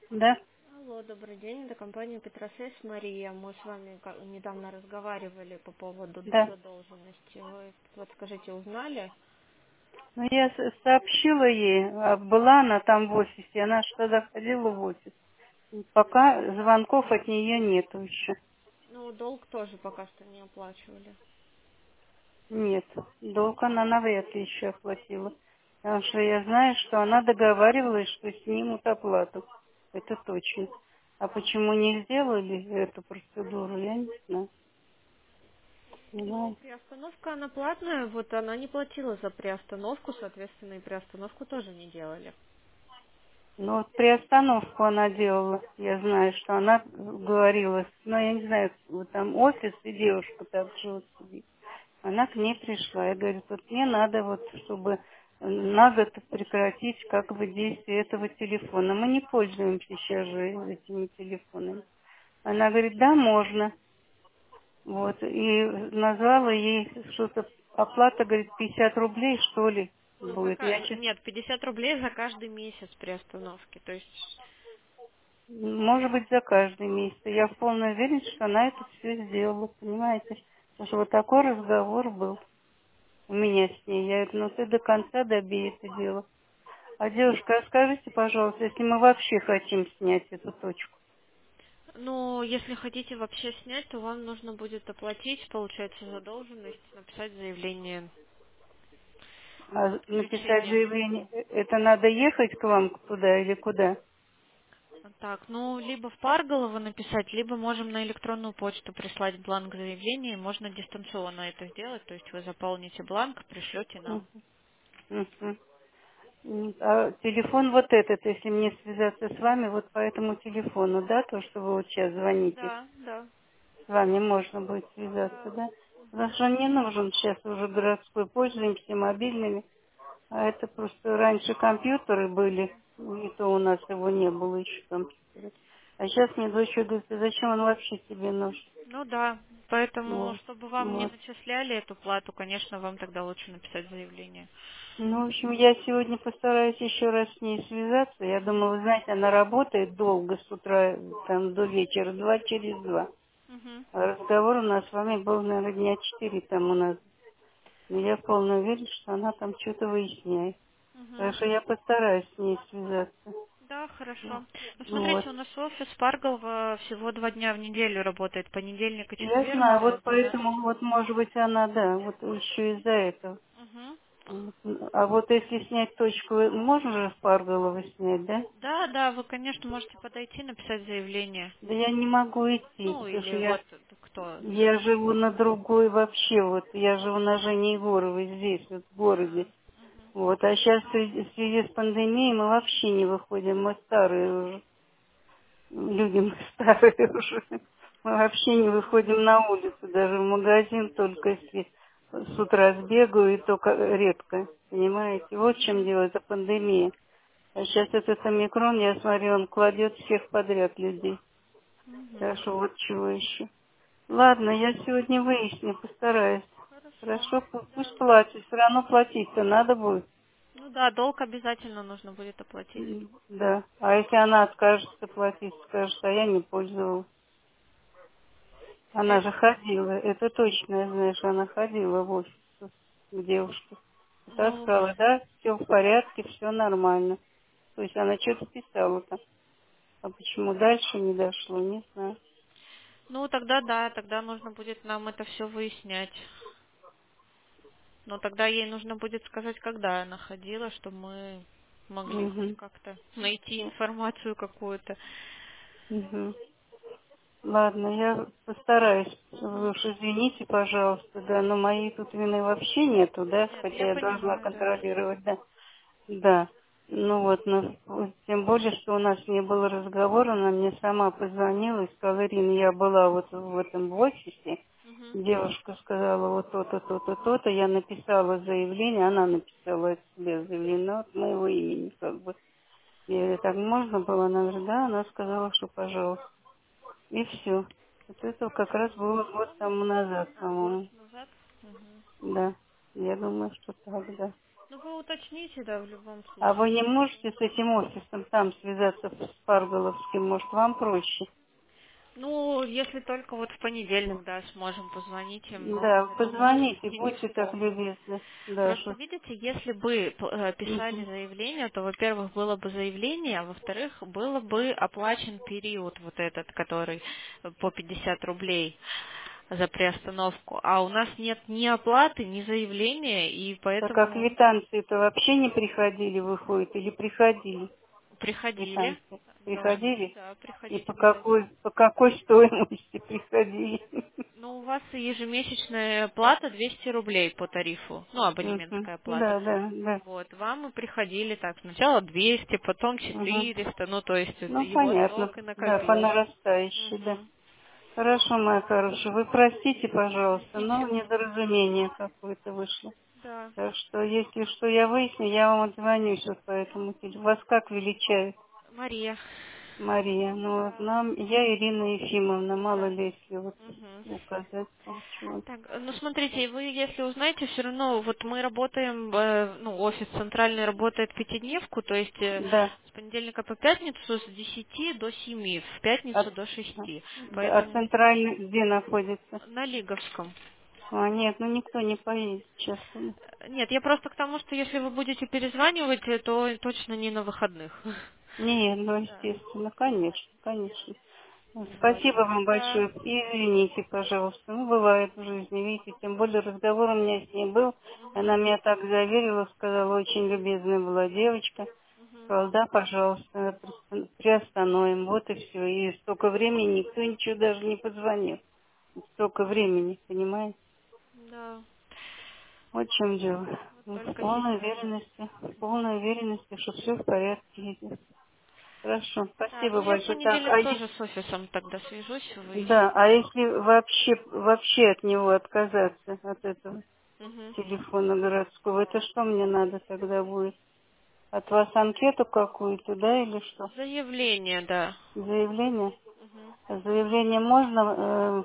Да, Алло, добрый день, это компания Петросес Мария. Мы с вами недавно разговаривали по поводу да. задолженности. Вы вот скажите, узнали? Ну, я сообщила ей, а была она там в офисе, она же тогда ходила в офис. Пока звонков от нее нету еще. Ну, долг тоже пока что не оплачивали. Нет, долг она навряд ли еще оплатила. Потому что я знаю, что она договаривалась, что снимут оплату. Это точно. А почему не сделали эту процедуру, я не знаю. Ну, Понимаете? приостановка, она платная, вот она не платила за приостановку, соответственно, и приостановку тоже не делали. Ну, вот приостановку она делала. Я знаю, что она говорила, но я не знаю, вот там офис и девушка так же вот сидит. Она к ней пришла и говорит, вот мне надо вот, чтобы на год прекратить как бы действие этого телефона. Мы не пользуемся сейчас же этими телефонами. Она говорит, да, можно. Вот, и назвала ей что-то, оплата, говорит, 50 рублей, что ли, Ну, будет. Я нет, 50 рублей за каждый месяц приостановки. То есть, Может быть, за каждый месяц. Я в полной уверенности, что она это все сделала, понимаете? Потому что вот такой разговор был у меня с ней. Я говорю, ну ты до конца добей это дело. А девушка, а скажите, пожалуйста, если мы вообще хотим снять эту точку, ну, если хотите вообще снять, то вам нужно будет оплатить, получается, задолженность, написать заявление а написать включения. заявление, это надо ехать к вам туда или куда? Так, ну, либо в Парголово написать, либо можем на электронную почту прислать бланк заявления, и можно дистанционно это сделать, то есть вы заполните бланк, пришлете нам. Мгм, мгм. А телефон вот этот, если мне связаться с вами, вот по этому телефону, да, то, что вы вот сейчас звоните? Да, да. С вами можно будет связаться, Да. да? Потому Мгм. что он не нужен сейчас уже городской, пользуемся мобильными. А это просто раньше компьютеры были, и то у нас его не было еще компьютера. А сейчас мне дочь говорит, «А зачем он вообще тебе нужен? Ну да, поэтому, Вот, чтобы вам не вот. начисляли эту плату, конечно, вам тогда лучше написать заявление. Ну, в общем, я сегодня постараюсь еще раз с ней связаться. Я Мгм. думаю, вы знаете, она работает долго с утра там до вечера, два через два. Мгм. А разговор у нас с вами был, наверное, дня 4 тому назад. Но я полно уверена, что она там что-то выясняет. Так Мгм. что я постараюсь с ней связаться. Да, хорошо. Ну, Вот. смотрите, у нас офис Парголова всего 2 дня в неделю работает, понедельник и Я четверг знаю, с вот 12. поэтому, вот может быть она, да, вот еще из-за этого. Мгм. Вот. А вот если снять точку, можно же с Парголова снять, да? Да, да, вы, конечно, можете подойти, написать заявление. Да я не могу идти, Ну, потому или что я, вот кто. я живу на другой вообще, вот я живу на Жене Егоровой здесь, вот в городе. Вот, а сейчас в связи с пандемией мы вообще не выходим, мы старые уже. Люди мы старые уже. Мы вообще не выходим на улицу, даже в магазин только если с утра сбегаю, и только редко. Понимаете? Вот в чем Мгм. дело, это пандемия. А сейчас этот омикрон, я смотрю, он кладет всех подряд людей. Так Мгм. что вот чего еще. Ладно, я сегодня выясню, постараюсь. Хорошо. Хорошо, Да. пусть платит. Все равно платить-то надо будет. Ну да, долг обязательно нужно будет оплатить. Да. А если она откажется платить, скажет, а я не пользовалась. Она Э, же ходила, это точно, я знаю, что она ходила в офис к девушке. И та Ну, сказала, да, все в порядке, все нормально. То есть она что-то писала там. А почему дальше не дошло, не знаю. ну тогда да, тогда нужно будет нам это все выяснять. Но тогда ей нужно будет сказать, когда она ходила, чтобы мы могли хоть Угу. как-то найти информацию какую-то. Угу. Ладно, я постараюсь. Вы Мгм. уж извините, пожалуйста, да, но моей тут вины вообще нету, да, Нет, хотя я я должна понимаю, да. контролировать, да. Да. Ну вот, но вот тем более, что у нас не было разговора, она мне сама позвонила и сказала, Ирина, я была вот в этом в офисе, Мгм. девушка сказала вот то-то, то-то, то-то, я написала заявление, она написала от себя заявление, ну, от моего имени, как бы. Я говорю, так можно было? Она говорит, да, она сказала, что пожалуйста. И все. Вот это как раз было год тому назад, Год по-моему. назад. Мгм. Да. Я думаю, что так, да. Ну, вы уточните, да, в любом А вы случае. не можете с этим офисом там связаться с Парголовским? Может, вам проще? Ну, если только вот в понедельник, да, сможем позвонить им, но, Да, наверное, позвоните, все-таки не будьте так вспомнят. любезны. Да, Просто что... видите, если бы писали Мгм. заявление, то, во-первых, было бы заявление, а во-вторых, было бы оплачен период вот этот, который по 50 рублей за приостановку. А у нас нет ни оплаты, ни заявления, и Так как поэтому квитанции-то вообще не приходили, выходит, или приходили приходили. квитанции? Да, Приходили? да, И приходили обязательно. по какой стоимости приходили? Ну, у вас ежемесячная плата 200 рублей по тарифу, ну, Мгм. абонементская плата. Да, да, да. Вот, вам и приходили так, сначала 200, потом Мгм. 400, ну, то есть Ну, его понятно. срок и Да, по накопился. нарастающей, да. Мгм. Хорошо, моя хорошая. Вы простите, пожалуйста, но Ничего. недоразумение какое-то вышло. Да. Так что, если что я выясню, я вам отзвонюсь вот по этому телефону. Вас как величают, Мария. Мария? Ну, вот Да. нам, я Ирина Ефимовна, мало Да. ли, если вот Мгм. указать получилось. Так, ну смотрите, вы если узнаете, все равно вот мы работаем, ну офис центральный работает пятидневку, то есть Да. с понедельника по пятницу с 10 до 7, в пятницу до А, 6. да, а Поэтому центральный где находится? на Лиговском. А, нет, ну никто не поедет сейчас туда. Нет, я просто к тому, что если вы будете перезванивать, то точно не на выходных. Нет, ну, Да. естественно, конечно, конечно. Вот. Спасибо вам Да. большое. И извините, пожалуйста. Ну, бывает в жизни, видите. Тем более разговор у меня с ней был. Она Мгм. меня так заверила, сказала, очень любезная была девочка. Мгм. Сказала, да, пожалуйста, приостановим. Вот и все. И столько времени никто ничего даже не позвонил. Столько времени, понимаете? Да. Вот в чем дело. Вот В только сейчас. полной уверенности, что все в порядке идет. Хорошо, Так, спасибо ну я в большое. Так, понедельник тоже с офисом тогда свяжусь, да, выясню. а если вообще от него отказаться, от этого Мгм. телефона городского, это что мне надо тогда будет? От вас анкету какую-то, да, или что? Заявление, да. Заявление? Мгм. Заявление можно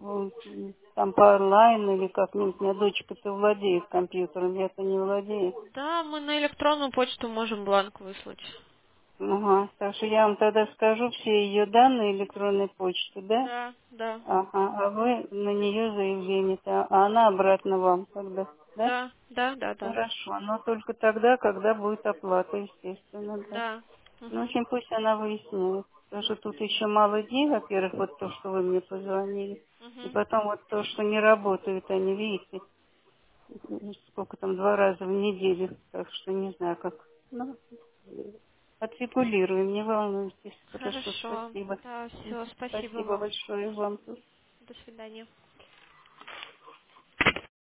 там по онлайн или как-нибудь? У меня дочка-то владеет компьютером, я-то не владею. Да, мы на электронную почту можем бланк выслать. Ага, так что я вам тогда скажу все ее данные электронной почты, да? Да, да. Ага, а вы на нее заявление-то, а она обратно вам тогда, да? Да, да, да, да. Хорошо, но только тогда, когда будет оплата, естественно, да. Да. Ну, в Мгм. общем, пусть она выясняет. Потому что тут еще мало дней, во-первых, вот то, что вы мне позвонили. И Мгм. потом вот то, что не работают они, видите, сколько там, 2 раза в неделю. Так что не знаю, как. Ну, отрегулируем, не волнуйтесь. Хорошо, Хорошо. спасибо. Да, все, спасибо Спасибо вам. большое вам. До свидания.